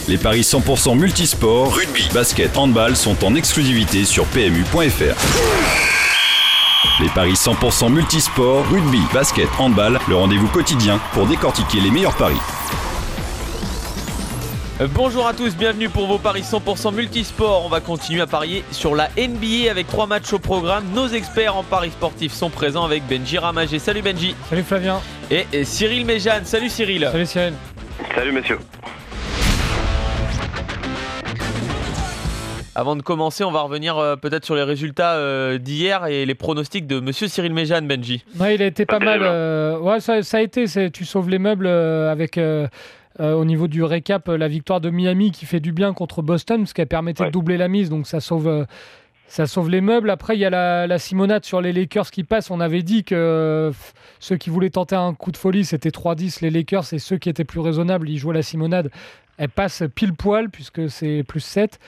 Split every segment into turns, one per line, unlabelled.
Les paris 100% multisport, rugby, basket, handball sont en exclusivité sur PMU.fr. Les paris 100% multisport, rugby, basket, handball, le rendez-vous quotidien pour décortiquer les meilleurs paris.
Bonjour à tous, bienvenue pour vos paris 100% multisport. On va continuer à parier sur la NBA avec 3 matchs au programme. Nos experts en paris sportifs sont présents avec Benji Ramagé. Salut Benji.
Salut Flavien.
Et Cyril Méjeanne. Salut Cyril.
Salut Cyril.
Salut messieurs.
Avant de commencer, on va revenir peut-être sur les résultats d'hier et les pronostics de monsieur Cyril Méjeanne, Benji.
Ouais, il a été pas mal. Ouais, ça a été. Tu sauves les meubles avec... au niveau du récap, la victoire de Miami qui fait du bien contre Boston parce qu'elle permettait de doubler la mise, donc ça sauve les meubles. Après, il y a la simonade sur les Lakers qui passe. On avait dit que ceux qui voulaient tenter un coup de folie, c'était 3-10 les Lakers, et ceux qui étaient plus raisonnables, ils jouaient la simonade. Elle passe pile poil puisque c'est plus 7.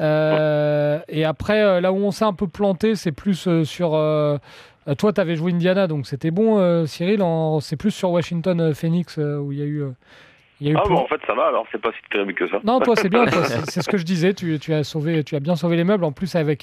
Et après, là où on s'est un peu planté, c'est plus sur... toi, tu avais joué Indiana, donc c'était bon, Cyril. C'est plus sur Washington-Phoenix où il y a eu...
en fait ça va, alors c'est pas si terrible que ça.
Non, toi c'est bien, c'est ce que je disais, tu as bien sauvé les meubles, en plus avec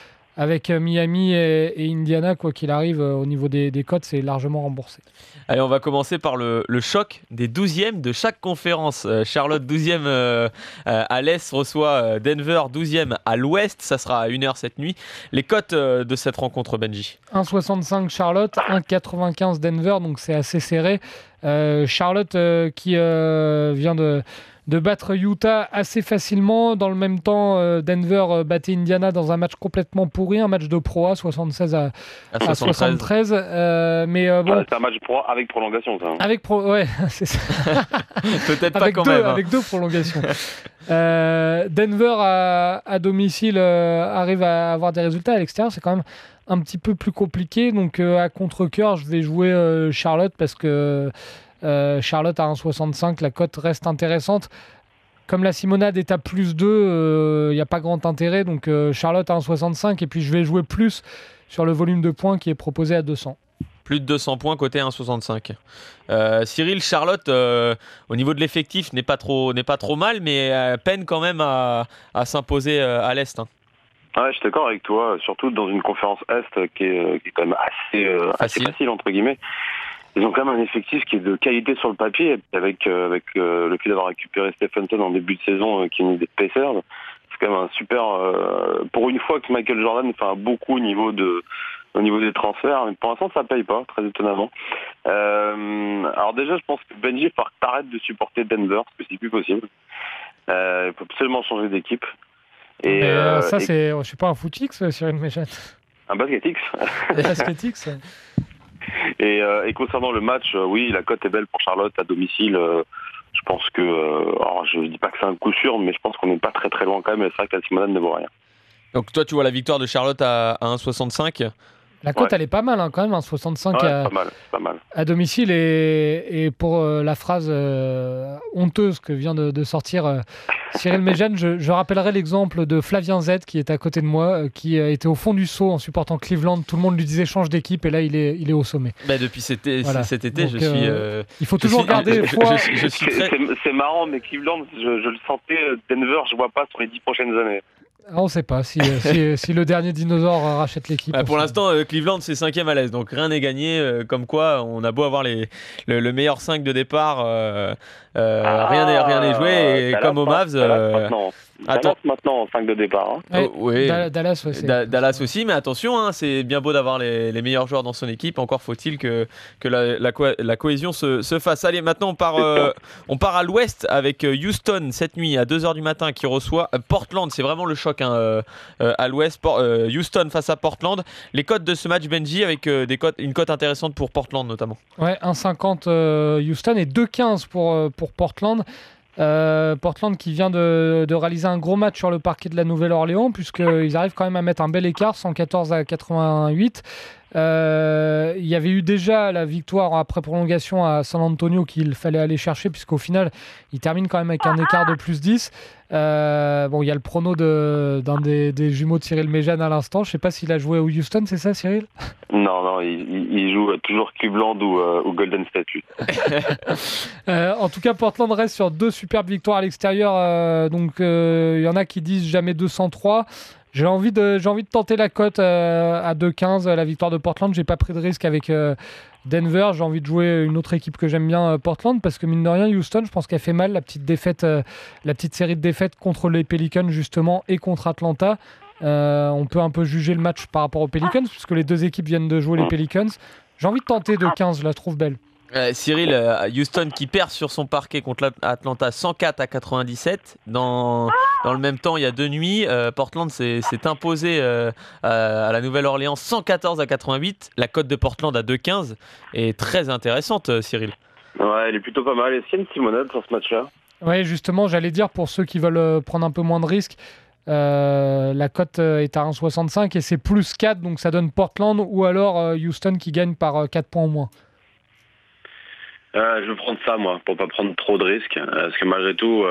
Miami et Indiana, quoi qu'il arrive, au niveau des cotes, c'est largement remboursé.
Allez, on va commencer par le choc des 12e de chaque conférence. Charlotte 12e à l'Est reçoit Denver 12e à l'Ouest, ça sera à 1h cette nuit. Les cotes de cette rencontre, Benji.
1,65 Charlotte, 1,95 Denver, donc c'est assez serré. Charlotte qui vient de battre Utah assez facilement. Dans le même temps, Denver battait Indiana dans un match complètement pourri, un match de Pro A, 76 à 73. Mais bon,
c'est un match Pro A avec prolongation, ça.
Ouais, c'est ça.
Peut-être pas quand même.
Avec 2 prolongations. Denver à domicile arrive à avoir des résultats. À l'extérieur, c'est quand même un petit peu plus compliqué. Donc à contre-cœur, je vais jouer Charlotte parce que Charlotte à 1,65, la cote reste intéressante. Comme la simonade est à plus 2, il n'y a pas grand intérêt. Donc Charlotte à 1,65, et puis je vais jouer plus sur le volume de points qui est proposé à 200.
Plus de 200 points côté 1,65. Cyril, Charlotte, au niveau de l'effectif, n'est pas trop mal, mais peine quand même à s'imposer à l'Est. Hein.
Ouais, je suis d'accord avec toi, surtout dans une conférence Est qui est quand même assez facile, entre guillemets. Ils ont quand même un effectif qui est de qualité sur le papier, avec le fait d'avoir récupéré Stephenson en début de saison, qui est une d'épaisseur. C'est quand même un super... pour une fois que Michael Jordan fait beaucoup au niveau des transferts, mais pour l'instant ça paye pas, très étonnamment. Alors déjà, je pense que Benji, il faut que t'arrêtes de supporter Denver, parce que c'est plus possible. Il faut absolument changer d'équipe.
Et c'est... Je suis pas un footix, Cyril Méjeanne.
Un basketix.
Basketix.
Et concernant le match, oui, la cote est belle pour Charlotte à domicile. Je pense que, alors je dis pas que c'est un coup sûr, mais je pense qu'on n'est pas très très loin quand même. Et c'est vrai que la simonade ne vaut rien.
Donc toi, tu vois la victoire de Charlotte à 1,65.
La cote, elle est pas mal, hein, quand même, 1,65
pas mal.
À domicile. Et pour la phrase honteuse que vient de sortir Cyril Méjeanne, je rappellerai l'exemple de Flavien Z qui est à côté de moi, qui était au fond du seau en supportant Cleveland. Tout le monde lui disait change d'équipe, et là il est au sommet.
Depuis cet été, donc, je suis.
Il faut toujours garder foi.
C'est marrant, mais Cleveland, je le sentais. Denver, je vois pas sur les 10 prochaines années.
On ne sait pas si le dernier dinosaure rachète l'équipe.
Pour l'instant, Cleveland c'est 5e à l'Est, donc rien n'est gagné. Comme quoi, on a beau avoir le meilleur 5 de départ, rien n'est joué. Et
Dallas,
comme aux Mavs,
Dallas maintenant en 5 de départ. Hein.
Oui,
Dallas,
Dallas aussi, mais attention, hein, c'est bien beau d'avoir les meilleurs joueurs dans son équipe. Encore faut-il que la cohésion se fasse. Allez, maintenant on part à l'Ouest avec Houston cette nuit à 2h du matin qui reçoit Portland. C'est vraiment le choc à l'Ouest. Houston face à Portland. Les cotes de ce match, Benji, avec une cote intéressante pour Portland notamment. Ouais,
1,50 Houston et 2,15 pour Portland. Portland qui vient de réaliser un gros match sur le parquet de la Nouvelle-Orléans, puisqu'ils arrivent quand même à mettre un bel écart, 114 à 88. Il y avait eu déjà la victoire après prolongation à San Antonio qu'il fallait aller chercher, puisqu'au final, il termine quand même avec un écart de plus 10. Il y a le prono d'un des jumeaux de Cyril Méjeanne à l'instant. Je ne sais pas s'il a joué au Houston, c'est ça, Cyril ?
Non, il joue toujours Cleveland ou Golden State, lui.
En tout cas, Portland reste sur 2 superbes victoires à l'extérieur. Il y en a qui disent jamais 203. J'ai envie de tenter la cote à 2,15, la victoire de Portland. J'ai pas pris de risque avec Denver. J'ai envie de jouer une autre équipe que j'aime bien, Portland, parce que mine de rien, Houston, je pense qu'elle fait mal, la petite série de défaites contre les Pelicans justement et contre Atlanta. On peut un peu juger le match par rapport aux Pelicans, puisque les 2 équipes viennent de jouer les Pelicans. J'ai envie de tenter 2,15, je la trouve belle.
Cyril, Houston qui perd sur son parquet contre Atlanta 104-97. Dans le même temps, il y a 2 nuits, Portland s'est imposé à la Nouvelle-Orléans 114-88. La cote de Portland à 2,15 est très intéressante, Cyril.
Ouais, elle est plutôt pas mal. Est-ce qu'il y a une Simonade sur ce match-là ?
Oui, justement, j'allais dire, pour ceux qui veulent prendre un peu moins de risques, la cote est à 1,65 et c'est plus 4, donc ça donne Portland ou alors Houston qui gagne par 4 points au moins.
Je vais prendre ça, moi, pour pas prendre trop de risques. Parce que malgré tout,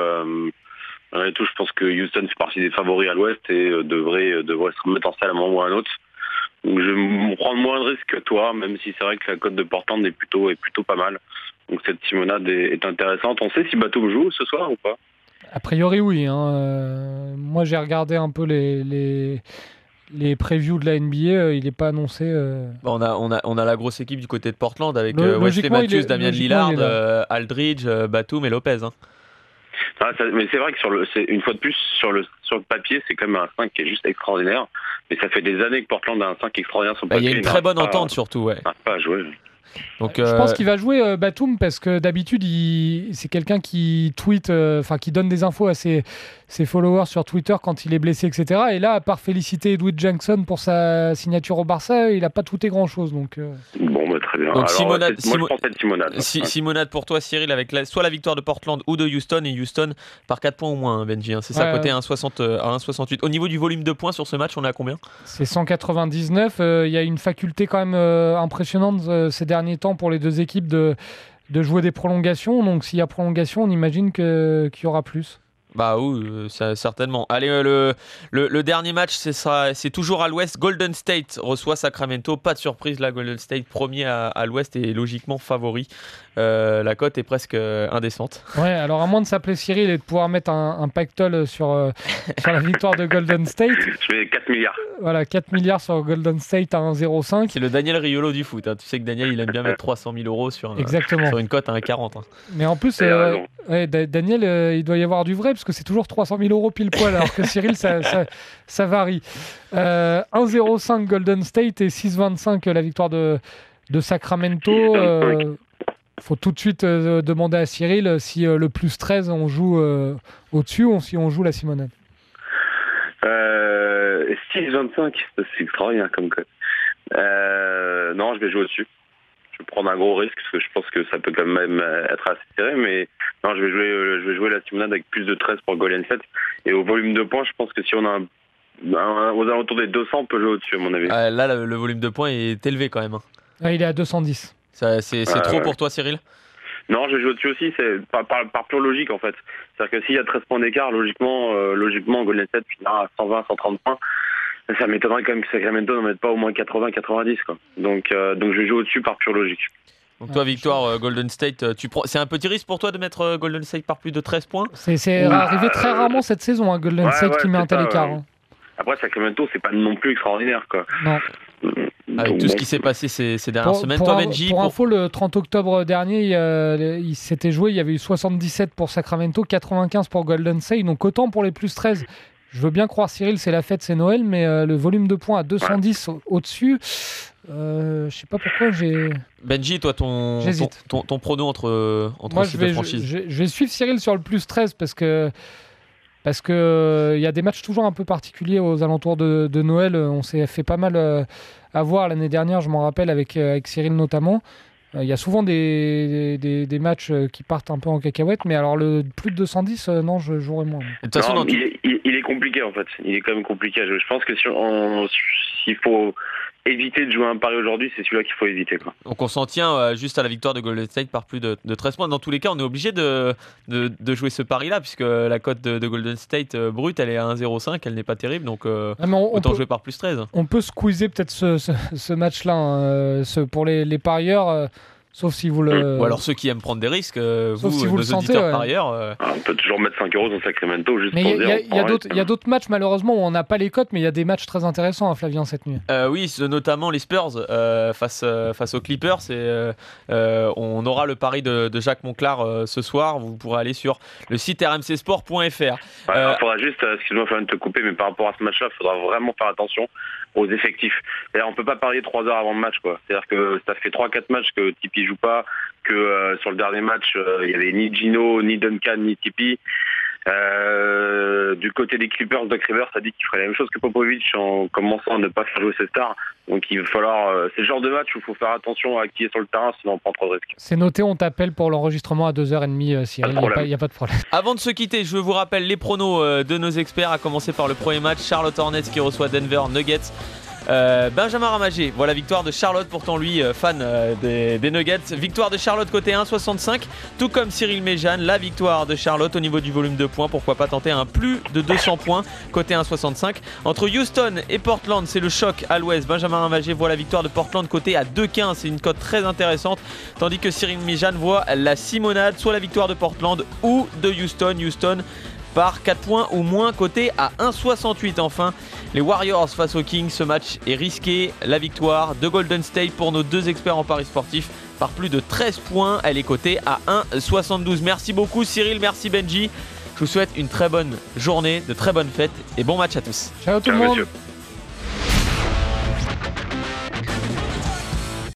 je pense que Houston fait partie des favoris à l'Ouest et devrait se remettre en selle à un moment ou à un autre. Donc je vais prendre moins de risques que toi, même si c'est vrai que la cote de Portland est plutôt pas mal. Donc cette Simonade est intéressante. On sait si Batum joue ce soir ou pas ?
A priori, oui. Moi, j'ai regardé un peu les previews de la NBA, il n'est pas annoncé.
On a la grosse équipe du côté de Portland avec Wesley Matthews, Damian Lillard, Aldridge, Batum et Lopez.
Mais c'est vrai que une fois de plus, sur le papier, c'est quand même un 5 qui est juste extraordinaire. Mais ça fait des années que Portland a un 5 extraordinaire sur le papier.
Il y a une très bonne entente surtout. Ouais.
Pas à jouer.
Donc,
je pense qu'il va jouer Batum parce que d'habitude c'est quelqu'un qui tweet, qui donne des infos à ses followers sur Twitter quand il est blessé, etc. Et là, à part féliciter Edwin Jackson pour sa signature au Barça, il n'a pas tweeté grand-chose. Donc,
Bon, très bien.
Donc,
alors, moi, je prends cette Simonade.
Simonade pour toi, Cyril, avec soit la victoire de Portland ou de Houston, et Houston par 4 points au moins, Benji. C'est ça, côté 1,68. Au niveau du volume de points sur ce match, on est à combien ?
C'est 199. Il y a une faculté quand même impressionnante ces derniers temps pour les 2 équipes de jouer des prolongations. Donc s'il y a prolongation, on imagine qu'il y aura plus.
Bah oui, certainement. Allez, le dernier match, c'est toujours à l'Ouest. Golden State reçoit Sacramento. Pas de surprise là, Golden State premier à l'Ouest et logiquement favori. La cote est presque indécente. Ouais,
alors à moins de s'appeler Cyril et de pouvoir mettre un pactole sur la victoire de Golden State.
Je mets 4 milliards.
Voilà, 4 milliards sur Golden State à 1,05.
C'est le Daniel Riolo du foot. Tu sais que Daniel, il aime bien mettre 300 000 euros sur une cote à 1,40.
Mais en plus, Daniel, il doit y avoir du vrai parce que c'est toujours 300 000 euros pile poil, alors que Cyril, ça varie. 1,05 Golden State et 6,25 la victoire de Sacramento. Faut tout de suite demander à Cyril si le plus 13 on joue au-dessus ou si on joue la Simonade.
6,25, c'est extraordinaire comme code. Non, je vais jouer au-dessus. Je vais prendre un gros risque parce que je pense que ça peut quand même être assez serré, mais non, je vais jouer la Simonade avec plus de 13 pour Golden State. Et au volume de points, je pense que si on a aux alentours des 200, on peut jouer au-dessus à mon avis.
Là, le volume de points est élevé quand même.
Il est à 210.
C'est trop pour toi, Cyril ?
Non, je joue dessus aussi, c'est par pure logique en fait. C'est-à-dire que s'il y a 13 points d'écart, logiquement Golden State finira à 120, 130 points. Ça m'étonnerait quand même que Sacramento n'en mette pas au moins 80, 90 quoi. Donc je joue au-dessus par pure logique.
Donc toi, victoire Golden State, c'est un petit risque pour toi de mettre Golden State par plus de 13 points ?
C'est arrivé très rarement cette saison, Golden State qui met un tel écart.
Après, Sacramento, c'est pas non plus extraordinaire quoi.
Non.
Avec tout ce qui s'est passé ces dernières semaines. Toi, Benji,
pour info, le 30 octobre dernier, il s'était joué, il y avait eu 77 pour Sacramento, 95 pour Golden State, donc autant pour les plus 13. Je veux bien croire, Cyril, c'est la fête, c'est Noël, mais le volume de points à 210 au-dessus, je sais pas pourquoi j'ai...
Benji, toi, ton prono entre ces deux franchises.
Je vais suivre Cyril sur le plus 13 parce que y a des matchs toujours un peu particuliers aux alentours de Noël. On s'est fait pas mal avoir l'année dernière, je m'en rappelle, avec Cyril notamment. Il y a souvent des matchs qui partent un peu en cacahuète, mais alors le plus de 210, non, je jouerai moins.
De toute façon, il est compliqué en fait. Il est quand même compliqué à jouer. Je pense que s'il s'il faut éviter de jouer un pari aujourd'hui, c'est celui-là qu'il faut éviter, quoi.
Donc on s'en tient juste à la victoire de Golden State par plus de 13 points. Dans tous les cas, on est obligé de jouer ce pari-là, puisque la cote de Golden State brute, elle est à 1,05, elle n'est pas terrible, donc autant jouer par plus 13.
On peut squeezer peut-être ce match-là, hein, pour les parieurs. Sauf si vous le.
Ou alors ceux qui aiment prendre des risques,
sauf si vous
nos
le sentez,
auditeurs parieurs.
On peut toujours mettre 5 € dans Sacramento juste
mais
pour dire.
Il y a d'autres matchs malheureusement où on n'a pas les cotes, mais il y a des matchs très intéressants, Flavien, cette nuit.
Oui, notamment les Spurs face aux Clippers. On aura le pari de Jacques Monclar ce soir. Vous pourrez aller sur le site rmcsport.fr.
Il faudra juste, excuse-moi Flavien de te couper, mais par rapport à ce match-là, il faudra vraiment faire attention aux effectifs. C'est-à-dire, on peut pas parier 3 heures avant le match, quoi. C'est-à-dire que ça fait 3-4 matchs que Tipeee joue pas, que sur le dernier match, il y avait ni Gino, ni Duncan, ni Tipeee. Du côté des Clippers, Doc Rivers a dit qu'il ferait la même chose que Popovich en commençant à ne pas faire jouer ses stars. Donc il va falloir. C'est le genre de match où il faut faire attention à qui est sur le terrain, sinon on prend trop de risques.
C'est noté, on t'appelle pour l'enregistrement à 2h30, Cyril. Il n'y a pas de problème.
Avant de se quitter, je vous rappelle les pronos de nos experts, à commencer par le premier match, Charlotte Hornets qui reçoit Denver Nuggets. Benjamin Ramagé, voilà, victoire de Charlotte, pourtant lui fan des Nuggets. Victoire de Charlotte côté 1,65, tout comme Cyril Méjeanne, la victoire de Charlotte au niveau du volume de points. Pourquoi pas tenter un plus de 200 points côté 1,65. Entre Houston et Portland, c'est le choc à l'ouest. Benjamin Ramagé voit la victoire de Portland côté à 2,15, c'est une cote très intéressante. Tandis que Cyril Méjeanne voit la simonade, soit la victoire de Portland ou de Houston. Houston par 4 points ou moins, côté à 1,68. Enfin, les Warriors face aux Kings, ce match est risqué. La victoire de Golden State pour nos deux experts en paris sportifs par plus de 13 points. Elle est cotée à 1,72. Merci beaucoup Cyril, merci Benji. Je vous souhaite une très bonne journée, de très bonnes fêtes et bon match à tous.
Ciao tout le monde. Monsieur.